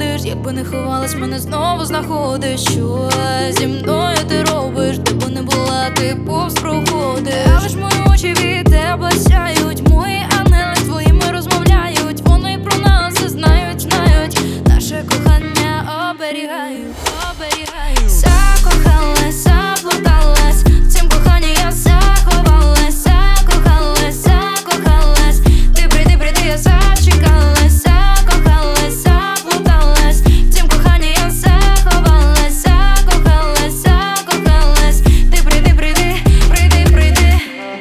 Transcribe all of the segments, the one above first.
ходиш, якби не ховалась, мене знову знаходиш. Що зі мною ти робиш, де б не була, ти повз проходиш. Але ж мої очі від тебе сяють, мої ангели з твоїми розмовляють. Вони про нас все знають, знають, наше кохання оберігають, оберігають. Закохалась, заплуталась, в цім коханні я заховалась. Закохалась, закохалась, ти прийди, прийди, я зачекалась. Закохалась, заплуталась, в цім коханні я заховалась. Закохалась, закохалась, ти прийди, прийди, прийди, прийди.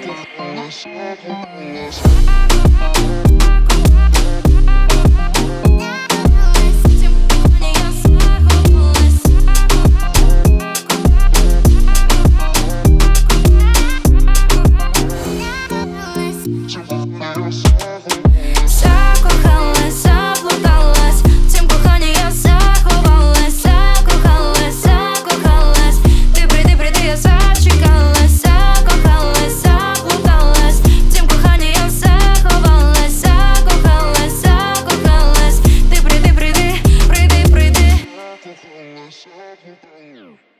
Закохалась, заплуталась, в цім коханні я заховалась. Закохалась, закохалась, ти прийди, прийди, я зачекалась. Закохалась, заплуталась, в цім коханні я заховалась. Закохалась, закохалась, ти прийди, прийди, прийди, прийди.